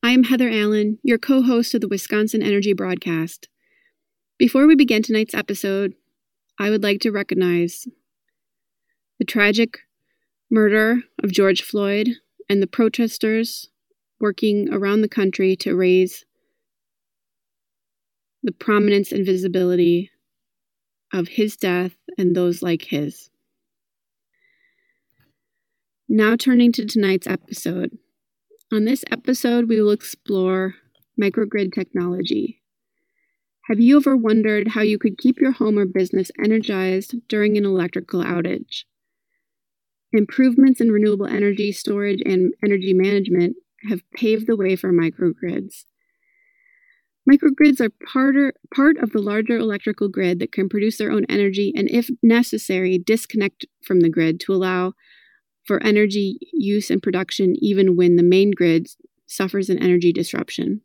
I'm Heather Allen, your co-host of the Wisconsin Energy Broadcast. Before we begin tonight's episode, I would like to recognize the tragic murder of George Floyd and the protesters working around the country to raise the prominence and visibility of his death and those like his. Now turning to tonight's episode. On this episode, we will explore microgrid technology. Have you ever wondered how you could keep your home or business energized during an electrical outage? Improvements in renewable energy storage and energy management have paved the way for microgrids. Microgrids are part of the larger electrical grid that can produce their own energy and, if necessary, disconnect from the grid to allow for energy use and production even when the main grid suffers an energy disruption.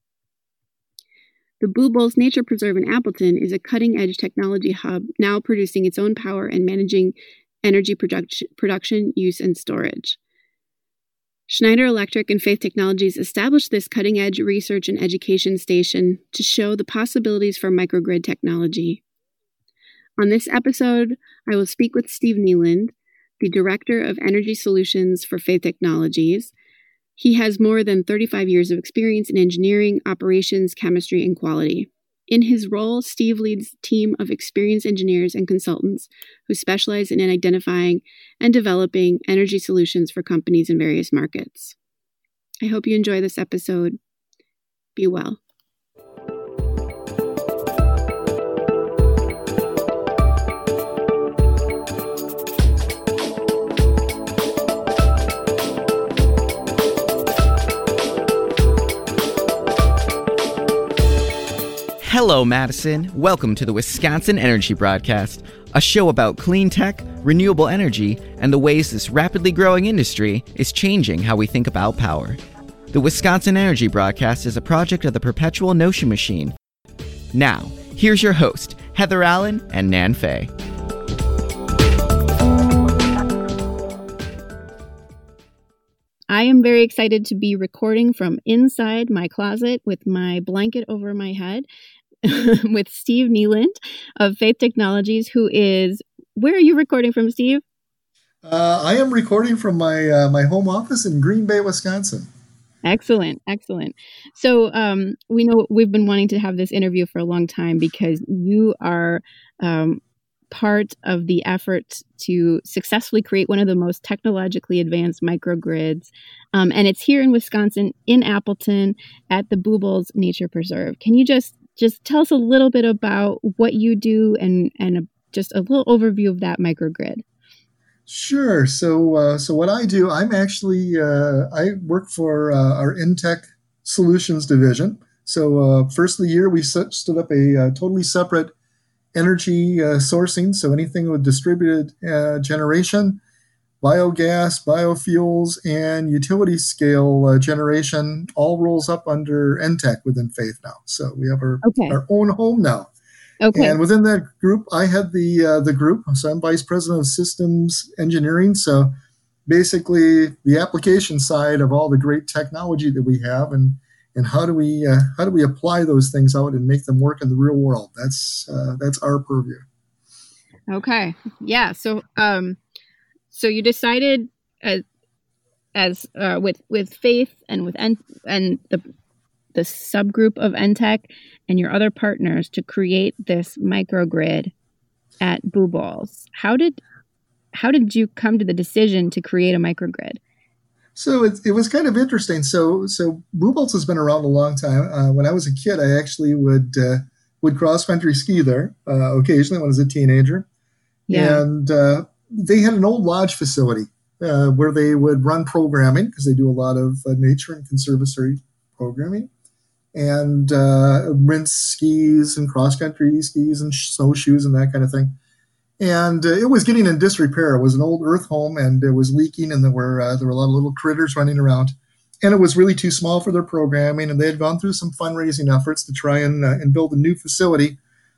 The Blue Bowls Nature Preserve in Appleton is a cutting-edge technology hub now producing its own power and managing energy production, use, and storage. Schneider Electric and Faith Technologies established this cutting-edge research and education station to show the possibilities for microgrid technology. On this episode, I will speak with Steve Kneeland, the Director of Energy Solutions for Faith Technologies. He has more than 35 years of experience in engineering, operations, chemistry, and quality. In his role, Steve leads a team of experienced engineers and consultants who specialize in identifying and developing energy solutions for companies in various markets. I hope you enjoy this episode. Be well. Hello, Madison. Welcome to the Wisconsin Energy Broadcast, a show about clean tech, renewable energy, and the ways this rapidly growing industry is changing how we think about power. The Wisconsin Energy Broadcast is a project of the Perpetual Notion Machine. Now, here's your host, Heather Allen and Nan Fay. I am very excited to be recording from inside my closet with my blanket over my head with Steve Kneeland of Faith Technologies, who is, where are you recording from, Steve? I am recording from my home office in Green Bay, Wisconsin. Excellent. So we know we've been wanting to have this interview for a long time because you are part of the effort to successfully create one of the most technologically advanced microgrids. And it's here in Wisconsin, in Appleton, at the Blue Bowls Nature Preserve. Can you just tell us a little bit about what you do and just a little overview of that microgrid? Sure. So what I do, I'm actually, I work for our Intech Solutions division. So first of the year, we stood up a totally separate energy sourcing. So anything with distributed generation, biogas, biofuels, and utility scale generation all rolls up under Intech within Faith now. So we have our own home now. Okay. And within that group, I had the group. So I'm vice president of systems engineering. So basically the application side of all the great technology that we have and how do we apply those things out and make them work in the real world? That's our purview. Okay. Yeah. So you decided as with Faith and with and the subgroup of Intech and your other partners to create this microgrid at Blue Bowls. How did you come to the decision to create a microgrid? So it was kind of interesting. So Blue Bowls has been around a long time. When I was a kid, I actually would cross country ski there occasionally when I was a teenager. Yeah. And they had an old lodge facility where they would run programming because they do a lot of nature and conservatory programming, and rent skis and cross country skis and snowshoes and that kind of thing. And it was getting in disrepair. It was an old earth home, and it was leaking, and there were a lot of little critters running around. And it was really too small for their programming, and they had gone through some fundraising efforts to try and build a new facility.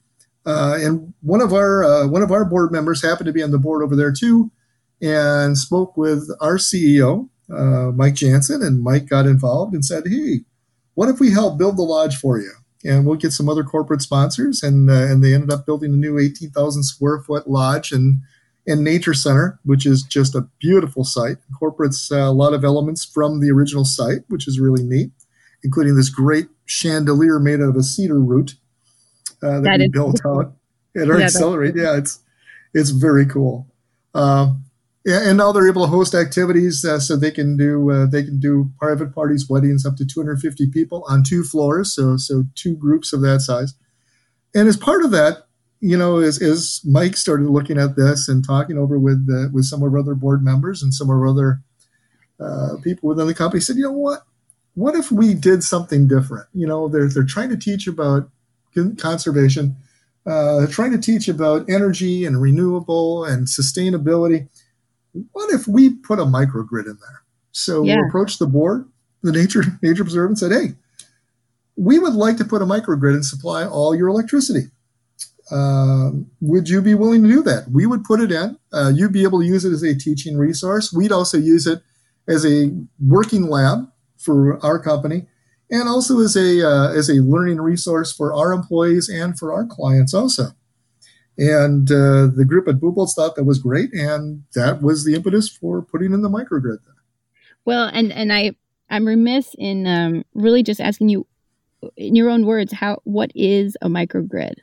And one of our board members happened to be on the board over there too, and spoke with our CEO, Mike Jansen, and Mike got involved and said, "Hey, what if we help build the lodge for you? And we'll get some other corporate sponsors. And they ended up building a new 18,000 square foot lodge and nature center, which is just a beautiful site. Incorporates a lot of elements from the original site, which is really neat, including this great chandelier made out of a cedar root that we built out at our Accelerate. Yeah, it's very cool. And now they're able to host activities, so they can do private parties, weddings up to 250 people on 2 floors, so 2 groups of that size. And as part of that, as Mike started looking at this and talking over with some of our other board members and some of our other people within the company, said, what if we did something different? They're trying to teach about conservation, trying to teach about energy and renewable and sustainability. What if we put a microgrid in there? So we approached the board, the Nature Preserve, and said, hey, we would like to put a microgrid and supply all your electricity. Would you be willing to do that? We would put it in. You'd be able to use it as a teaching resource. We'd also use it as a working lab for our company, and also as a learning resource for our employees and for our clients also. And the group at Buboltz thought that was great, and that was the impetus for putting in the microgrid. Well, and I'm remiss in really just asking you, in your own words, what is a microgrid?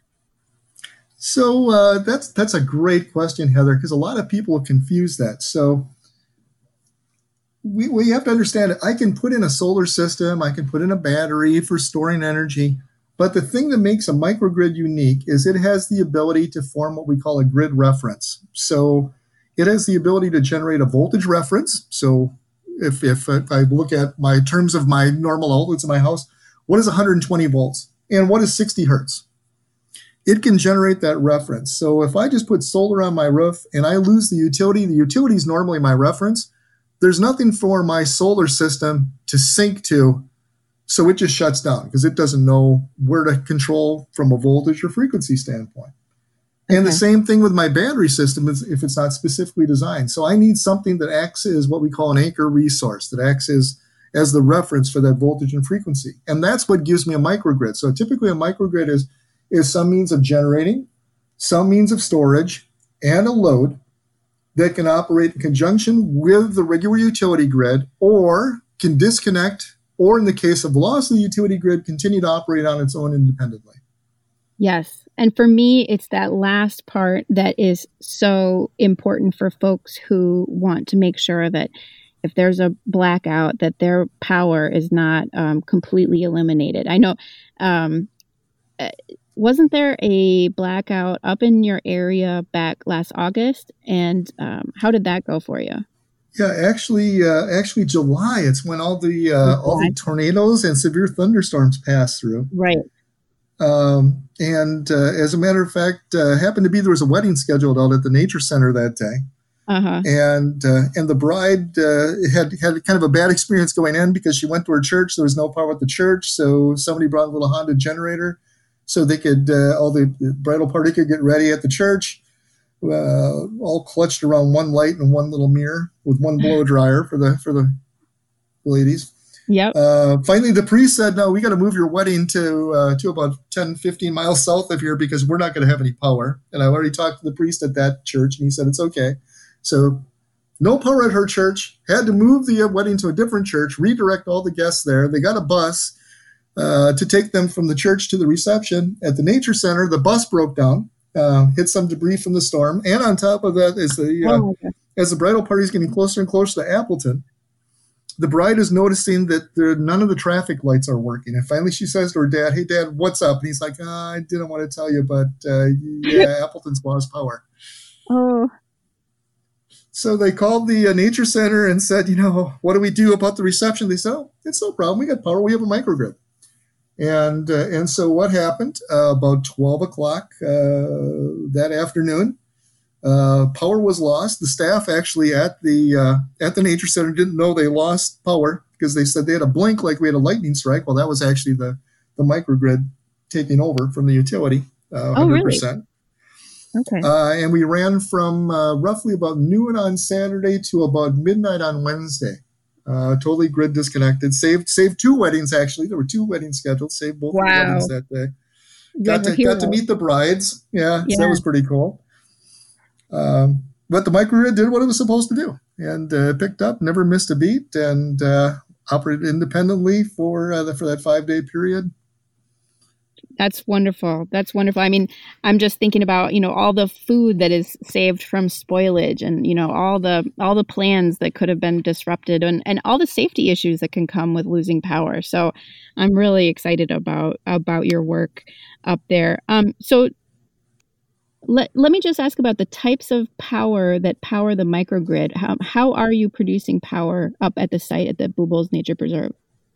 So that's a great question, Heather, because a lot of people confuse that. So we have to understand it. I can put in a solar system, I can put in a battery for storing energy. But the thing that makes a microgrid unique is it has the ability to form what we call a grid reference. So it has the ability to generate a voltage reference. So if I look at my terms of my normal outlets in my house, what is 120 volts and what is 60 hertz? It can generate that reference. So if I just put solar on my roof and I lose the utility is normally my reference. There's nothing for my solar system to sync to. So it just shuts down because it doesn't know where to control from a voltage or frequency standpoint. And the same thing with my battery system is if it's not specifically designed. So I need something that acts as what we call an anchor resource, that acts as the reference for that voltage and frequency. And that's what gives me a microgrid. So typically a microgrid is some means of generating, some means of storage, and a load that can operate in conjunction with the regular utility grid or can disconnect, or in the case of loss of the utility grid, continue to operate on its own independently. Yes. And for me, it's that last part that is so important for folks who want to make sure that if there's a blackout, that their power is not completely eliminated. I know, wasn't there a blackout up in your area back last August? And how did that go for you? Yeah, actually, July. It's when all the tornadoes and severe thunderstorms passed through. Right. And as a matter of fact, happened to be there was a wedding scheduled out at the Nature Center that day. Uh-huh. And the bride had kind of a bad experience going in because she went to her church. There was no power at the church, so somebody brought a little Honda generator so they could all the bridal party could get ready at the church. All clutched around one light and one little mirror with one blow dryer for the ladies. Yep. Finally, the priest said, no, we got to move your wedding to about 10, 15 miles south of here because we're not going to have any power. And I already talked to the priest at that church, and he said it's okay. So no power at her church, had to move the wedding to a different church, redirect all the guests there. They got a bus to take them from the church to the reception. At the Nature Center, the bus broke down. Hit some debris from the storm, and on top of that, as the bridal party is getting closer and closer to Appleton, the bride is noticing that none of the traffic lights are working. And finally, she says to her dad, "Hey, Dad, what's up?" And he's like, "I didn't want to tell you, but Appleton's lost power." Oh. So they called the Nature Center and said, "What do we do about the reception?" They said, "Oh, it's no problem. We got power. We have a microgrid." And so what happened about 12 o'clock that afternoon, power was lost. The staff actually at the Nature Center didn't know they lost power because they said they had a blink like we had a lightning strike. Well, that was actually the microgrid taking over from the utility, 100%. Oh, really? Okay. And we ran from roughly about noon on Saturday to about midnight on Wednesday. totally grid disconnected. Saved two weddings, actually. There were two weddings scheduled. Saved both of the weddings that day. Got to meet the brides. Yeah, so that was pretty cool. But the microgrid did what it was supposed to do, and picked up, never missed a beat, and operated independently for that 5-day period. That's wonderful. That's wonderful. I mean, I'm just thinking about, all the food that is saved from spoilage, and, all the plans that could have been disrupted, and all the safety issues that can come with losing power. So I'm really excited about your work up there. So let me just ask about the types of power that power the microgrid. How are you producing power up at the site at the Blue Bowls Nature Preserve?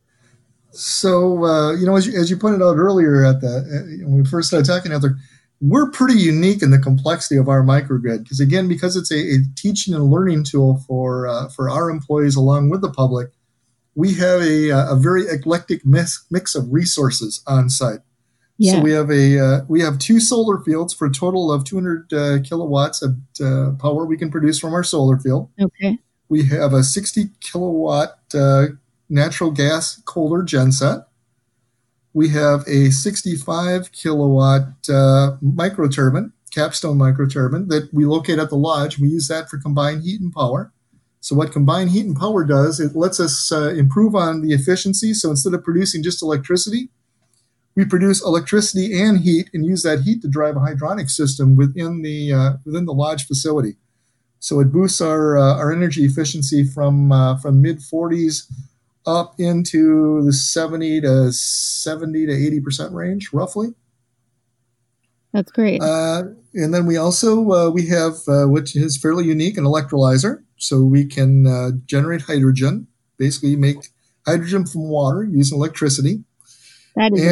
So, as you pointed out earlier when we first started talking out there, we're pretty unique in the complexity of our microgrid because it's a teaching and learning tool for our employees along with the public. We have a very eclectic mix of resources on site. Yeah. So we have 2 solar fields for a total of 200 kilowatts of power we can produce from our solar field. Okay. We have a 60 kilowatt natural gas Kohler genset. We have a 65 kilowatt microturbine, Capstone microturbine, that we locate at the lodge. We use that for combined heat and power. So what combined heat and power does, it lets us improve on the efficiency. So instead of producing just electricity, we produce electricity and heat, and use that heat to drive a hydronic system within the lodge facility. So it boosts our energy efficiency from mid 40s up into the 70 to 80% range, roughly. That's great. And then we also we have, which is fairly unique, an electrolyzer. So we can generate hydrogen, basically make hydrogen from water using electricity. That is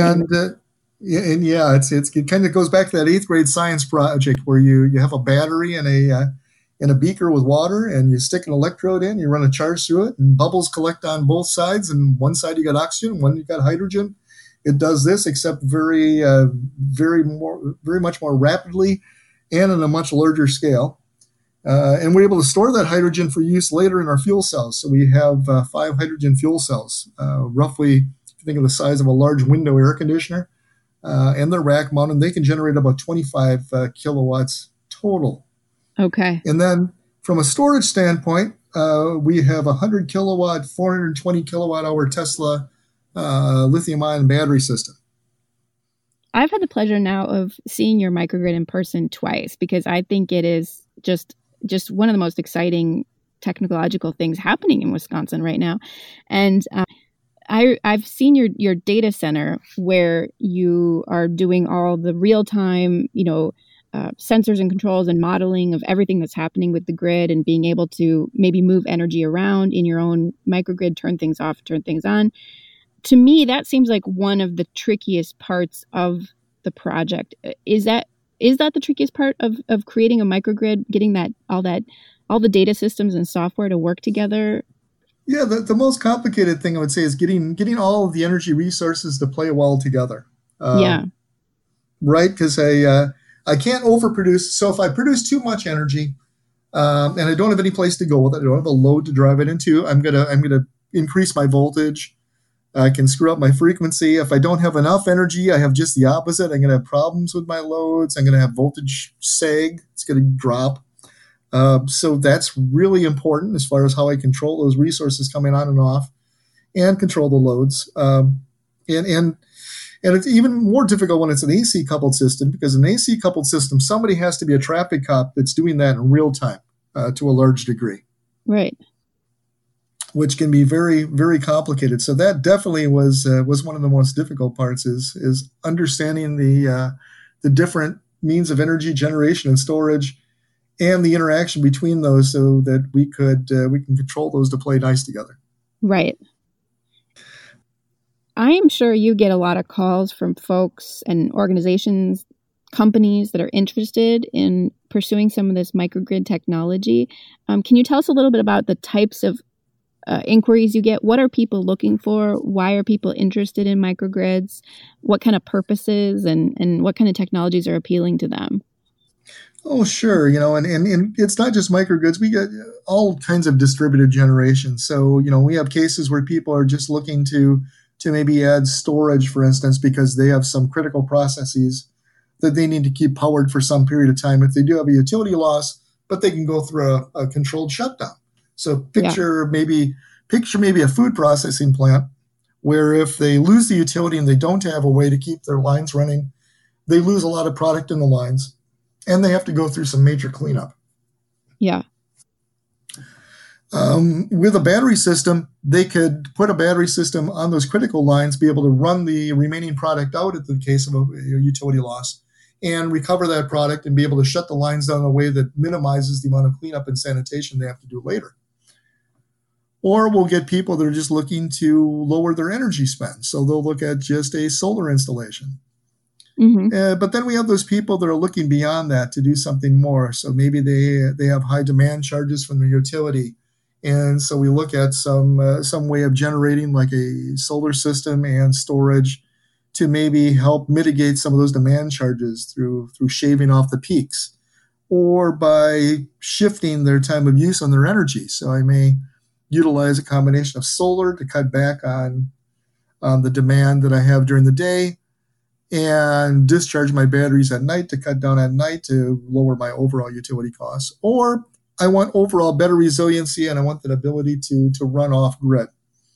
it kind of goes back to that 8th grade science project where you have a battery and in a beaker with water, and you stick an electrode in, you run a charge through it, and bubbles collect on both sides. And one side you got oxygen, one you got hydrogen. It does this, except very much more rapidly and on a much larger scale. And we're able to store that hydrogen for use later in our fuel cells. So we have 5 hydrogen fuel cells, roughly, if you think of the size of a large window air conditioner, and they're rack mounted. They can generate about 25 kilowatts total. Okay. And then from a storage standpoint, we have a 100 kilowatt, 420 kilowatt hour Tesla lithium ion battery system. I've had the pleasure now of seeing your microgrid in person twice, because I think it is just one of the most exciting technological things happening in Wisconsin right now. And I've seen your data center where you are doing all the real time, sensors and controls and modeling of everything that's happening with the grid, and being able to maybe move energy around in your own microgrid, turn things off, turn things on. To me, that seems like one of the trickiest parts of the project. Is that the trickiest part of creating a microgrid, getting all the data systems and software to work together? Yeah, the most complicated thing I would say is getting all of the energy resources to play well together. Right, because I can't overproduce. So if I produce too much energy, and I don't have any place to go with it, I don't have a load to drive it into, I'm gonna increase my voltage. I can screw up my frequency. If I don't have enough energy, I have just the opposite. I'm gonna have problems with my loads. I'm gonna have voltage sag. It's gonna drop. So that's really important as far as how I control those resources coming on and off, and control the loads. And it's even more difficult when it's an AC coupled system, because an AC coupled system, somebody has to be a traffic cop that's doing that in real time to a large degree. Right. Which can be very, very complicated. So that definitely was one of the most difficult parts is understanding the different means of energy generation and storage, and the interaction between those, so that we can control those to play nice together. Right. I am sure you get a lot of calls from folks and organizations, companies that are interested in pursuing some of this microgrid technology. Can you tell us a little bit about the types of inquiries you get? What are people looking for? Why are people interested in microgrids? What kind of purposes and what kind of technologies are appealing to them? Oh, sure. And it's not just microgrids. We get all kinds of distributed generation. So, we have cases where people are just looking to maybe add storage, for instance, because they have some critical processes that they need to keep powered for some period of time. If they do have a utility loss, but they can go through a controlled shutdown. So Yeah. picture maybe a food processing plant where if they lose the utility and they don't have a way to keep their lines running, they lose a lot of product in the lines and they have to go through some major cleanup. Yeah. With a battery system, they could put a battery system on those critical lines, be able to run the remaining product out at the case of a utility loss, and recover that product and be able to shut the lines down in a way that minimizes the amount of cleanup and sanitation they have to do later. Or we'll get people that are just looking to lower their energy spend. So they'll look at just a solar installation. Mm-hmm. But then we have those people that are looking beyond that to do something more. So maybe they have high demand charges from their utility. And so we look at some way of generating like a solar system and storage to maybe help mitigate some of those demand charges through shaving off the peaks or by shifting their time of use on their energy. So I may utilize a combination of solar to cut back on the demand that I have during the day and discharge my batteries at night to cut down at night to lower my overall utility costs. Or I want overall better resiliency and I want that ability to run off grid.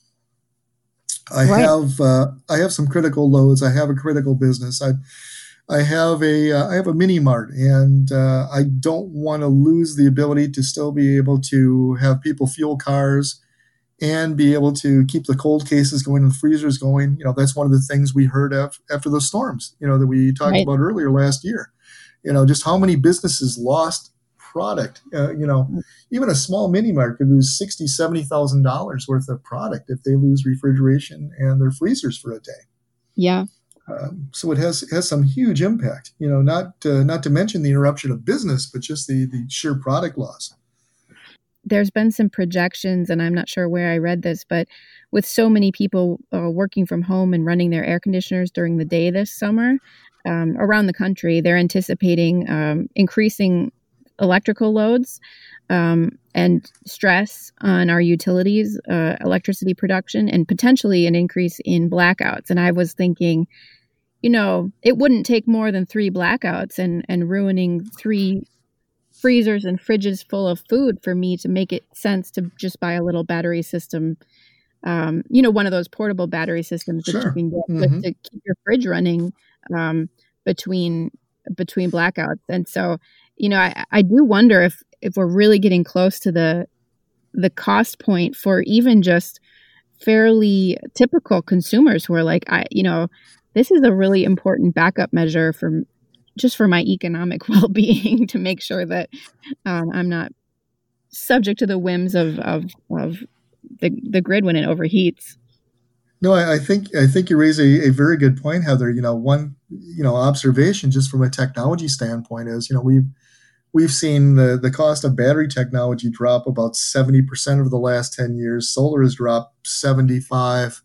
I have some critical loads. I have a critical business. I have a mini mart, and I don't want to lose the ability to still be able to have people fuel cars and be able to keep the cold cases going and the freezers going. That's one of the things we heard after those storms, that we talked about earlier last year. Just how many businesses lost product. Even a small mini mart could lose $60,000-$70,000 worth of product if they lose refrigeration and their freezers for a day. Yeah. So it has some huge impact. Not to mention the interruption of business, but just the sheer product loss. There's been some projections, and I'm not sure where I read this, but with so many people working from home and running their air conditioners during the day this summer around the country, they're anticipating increasing electrical loads and stress on our utilities, electricity production, and potentially an increase in blackouts. And I was thinking, it wouldn't take more than 3 blackouts and ruining 3 freezers and fridges full of food for me to make it sense to just buy a little battery system, one of those portable battery systems that you can get to keep your fridge running between blackouts. And so, I do wonder if we're really getting close to the cost point for even just fairly typical consumers who are like, this is a really important backup measure for my economic well-being to make sure that I'm not subject to the whims of the grid when it overheats. No, I think you raise a very good point, Heather. One observation just from a technology standpoint is we've seen the cost of battery technology drop about 70% over the last 10 years. Solar has dropped 75%.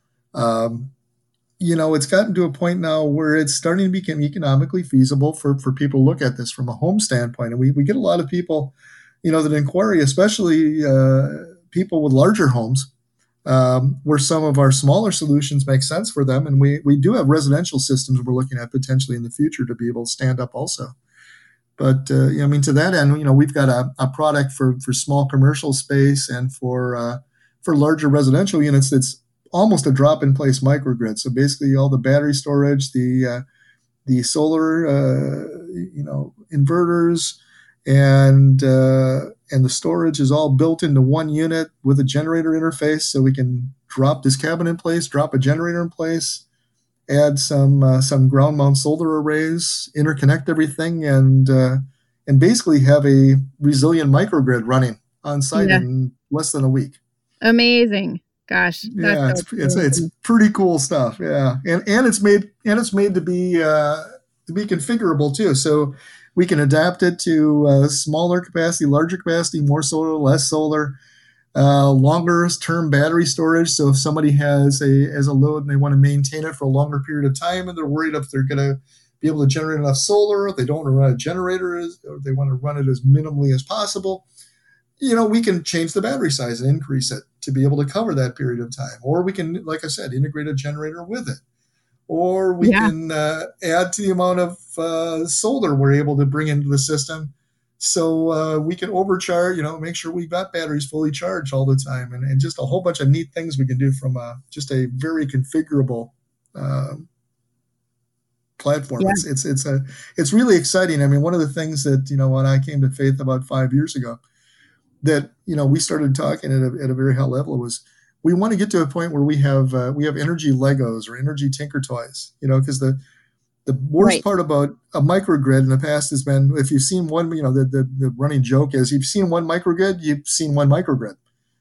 It's gotten to a point now where it's starting to become economically feasible for people to look at this from a home standpoint. And we get a lot of people, that inquiry, especially people with larger homes, where some of our smaller solutions make sense for them. And we do have residential systems we're looking at potentially in the future to be able to stand up also. But, to that end, we've got a product for small commercial space and for larger residential units that's almost a drop-in-place microgrid. So basically, all the battery storage, the solar, inverters, and the storage is all built into one unit with a generator interface. So we can drop this cabin in place, drop a generator in place, add some ground mount solar arrays, interconnect everything, and basically have a resilient microgrid running on site in less than a week. Amazing. Gosh. Yeah, it's pretty cool stuff. Yeah. And it's made to be configurable too. So we can adapt it to smaller capacity, larger capacity, more solar, less solar, longer term battery storage. So if somebody has a load and they want to maintain it for a longer period of time and they're worried if they're going to be able to generate enough solar. They don't want to run a generator, or they want to run it as minimally as possible. We can change the battery size and increase it to be able to cover that period of time. Or we can, like I said, integrate a generator with it. Or we can add to the amount of solar we're able to bring into the system. So we can overcharge, make sure we've got batteries fully charged all the time, and just a whole bunch of neat things we can do from just a very configurable platform. Yeah. It's really exciting. I mean, one of the things that, when I came to Faith about 5 years ago, that, we started talking at a very high level was we want to get to a point where we have energy Legos or energy Tinker Toys, because the worst part about a microgrid in the past has been, if you've seen one, the running joke is, you've seen one microgrid, you've seen one microgrid.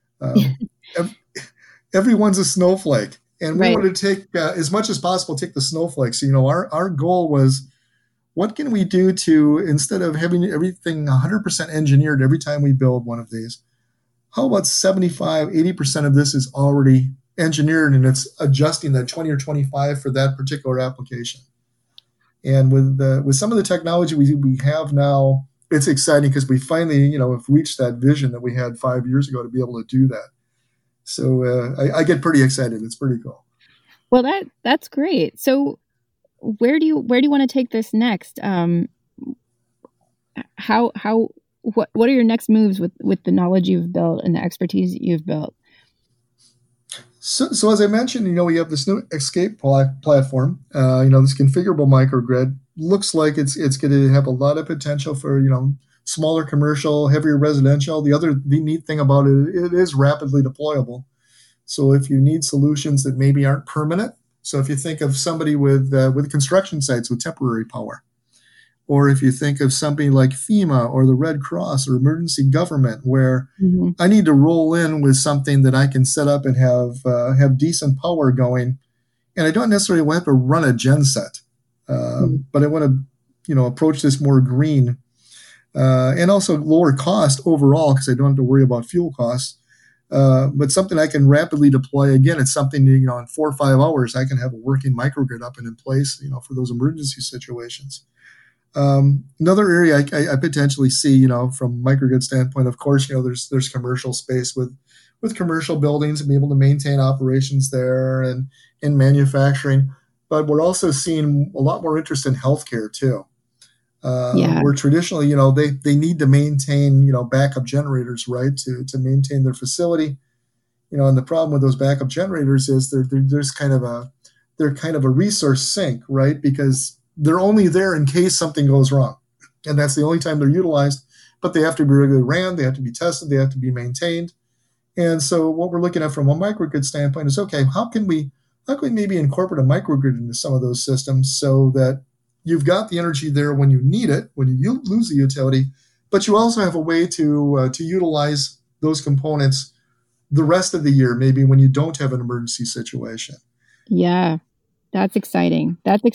Everyone's a snowflake. And we want to take, as much as possible, take the snowflakes. Our goal was, what can we do to, instead of having everything 100% engineered every time we build one of these, how about 75, 80% of this is already engineered and it's adjusting that 20 or 25 for that particular application? And with some of the technology we have now, it's exciting because we finally, have reached that vision that we had 5 years ago to be able to do that. So I get pretty excited. It's pretty cool. Well, that's great. So where do you want to take this next? What are your next moves with the knowledge you've built and the expertise that you've built? So as I mentioned, we have this new Escape platform. This configurable microgrid looks like it's going to have a lot of potential for, smaller commercial, heavier residential. The neat thing about it is rapidly deployable. So if you need solutions that maybe aren't permanent, so if you think of somebody with construction sites with temporary power, or if you think of something like FEMA or the Red Cross or emergency government, where I need to roll in with something that I can set up and have decent power going, and I don't necessarily have to run a genset, but I want to approach this more green, and also lower cost overall because I don't have to worry about fuel costs. But something I can rapidly deploy. Again, it's something, in 4 or 5 hours, I can have a working microgrid up and in place, for those emergency situations. Another area I potentially see, from microgrid standpoint, of course, there's commercial space with commercial buildings and be able to maintain operations there and in manufacturing. But we're also seeing a lot more interest in healthcare too. Where traditionally, they need to maintain, backup generators, right, to maintain their facility. And the problem with those backup generators is they're kind of a resource sink, right, because they're only there in case something goes wrong, and that's the only time they're utilized. But they have to be regularly ran, they have to be tested, they have to be maintained. And so what we're looking at from a microgrid standpoint is, okay, how can we maybe incorporate a microgrid into some of those systems so that you've got the energy there when you need it, when you lose the utility, but you also have a way to utilize those components the rest of the year, maybe when you don't have an emergency situation. Yeah, that's exciting.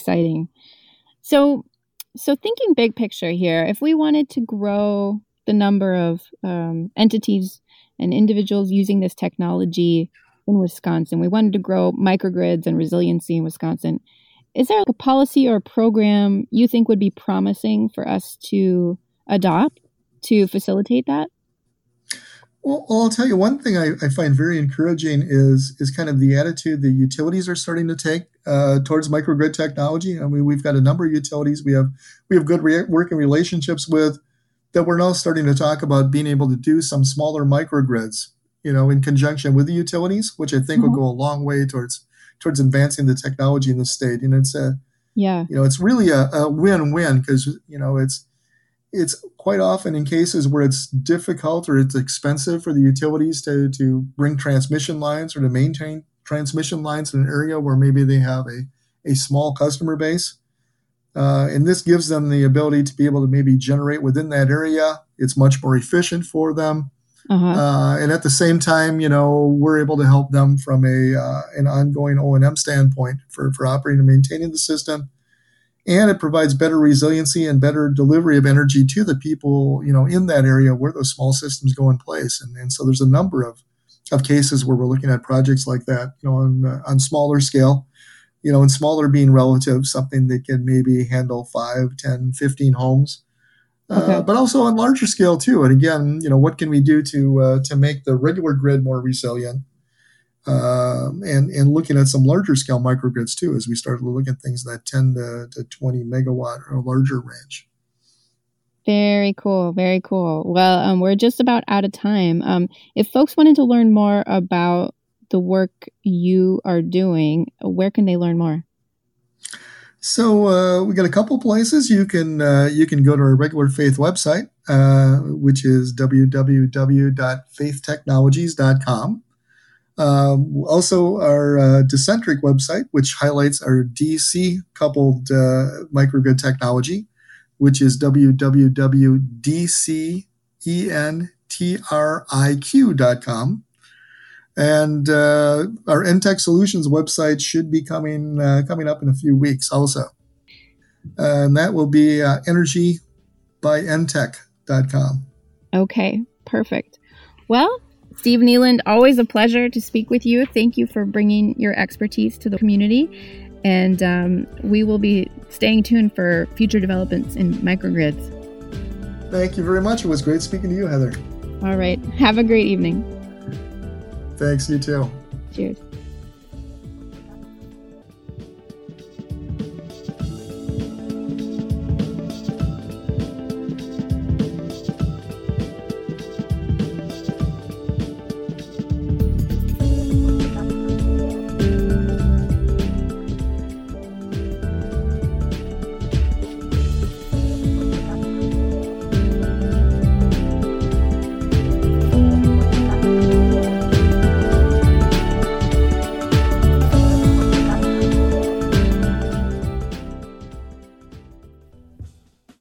So thinking big picture here, if we wanted to grow the number of entities and individuals using this technology in Wisconsin, we wanted to grow microgrids and resiliency in Wisconsin, is there a policy or a program you think would be promising for us to adopt to facilitate that? Well, I'll tell you one thing I find very encouraging is kind of the attitude the utilities are starting to take towards microgrid technology. I mean, we've got a number of utilities we have good working relationships with that we're now starting to talk about being able to do some smaller microgrids, in conjunction with the utilities, which I think will go a long way towards advancing the technology in the state. And it's it's really a win-win because, it's quite often in cases where it's difficult or it's expensive for the utilities to bring transmission lines or to maintain transmission lines in an area where maybe they have a small customer base. And this gives them the ability to be able to maybe generate within that area. It's much more efficient for them. And at the same time, we're able to help them from an ongoing O&M standpoint for operating and maintaining the system. And it provides better resiliency and better delivery of energy to the people, in that area where those small systems go in place. And so there's a number of cases where we're looking at projects like that, on smaller scale, and smaller being relative, something that can maybe handle 5, 10, 15 homes. Okay. But also on larger scale too. And again, what can we do to make the regular grid more resilient? And looking at some larger scale microgrids too, as we start to look at things in that 10 to 20 megawatt or larger range. Very cool. Very cool. Well, we're just about out of time. If folks wanted to learn more about the work you are doing, where can they learn more? So we got a couple places. You can go to our Regular Faith website, which is www.faithtechnologies.com. Also, our Decentric website, which highlights our DC coupled microgrid technology, which is www.dcentriq.com. And our NTech Solutions website should be coming up in a few weeks also. And that will be energybynTech.com. Okay, perfect. Well, Steve Kneeland, always a pleasure to speak with you. Thank you for bringing your expertise to the community. And we will be staying tuned for future developments in microgrids. Thank you very much. It was great speaking to you, Heather. All right. Have a great evening. Thanks, you too. Cheers.